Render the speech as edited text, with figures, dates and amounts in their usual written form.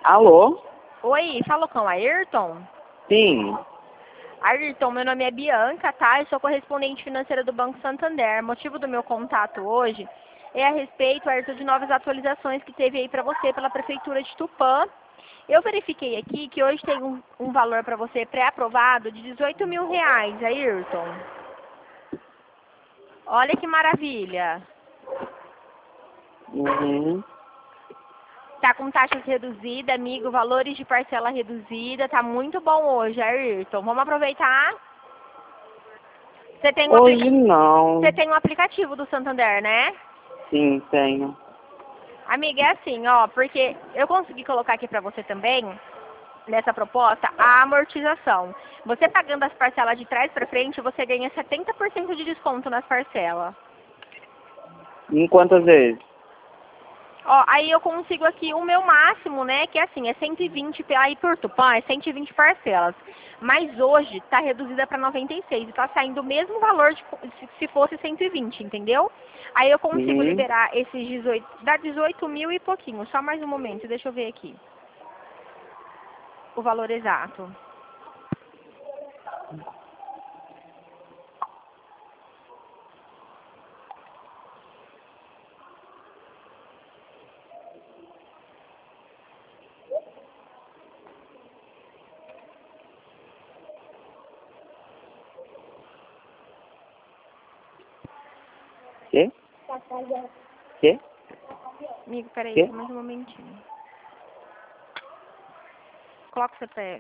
Alô? Oi, falo com o Ayrton? Sim. Ayrton, meu nome é Bianca, tá? Eu sou correspondente financeira do Banco Santander. O motivo do meu contato hoje é a respeito, Ayrton, de novas atualizações que teve aí para você pela Prefeitura de Tupã. Eu verifiquei aqui que hoje tem um valor para você pré-aprovado de R$18 mil, Ayrton. Olha que maravilha. Uhum. Tá com taxas reduzidas, amigo, valores de parcela reduzida. Tá muito bom hoje, Ayrton. Vamos aproveitar? Você tem Hoje não. Você tem um aplicativo do Santander, né? Sim, tenho. Amiga, é assim, ó, porque eu consegui colocar aqui pra você também, nessa proposta, a amortização. Você pagando as parcelas de trás pra frente, você ganha 70% de desconto nas parcelas. Em quantas vezes? Ó, aí eu consigo aqui o meu máximo, né, que é assim, é 120, aí por Tupã é 120 parcelas. Mas hoje tá reduzida para 96 e tá saindo o mesmo valor de, se fosse 120, entendeu? Aí eu consigo Uhum. liberar esses 18, dá 18 mil e pouquinho. Só mais um momento, deixa eu ver aqui o valor exato. Quê? Quê? Amigo, peraí, Quê? só mais um momentinho. Coloca o CPF.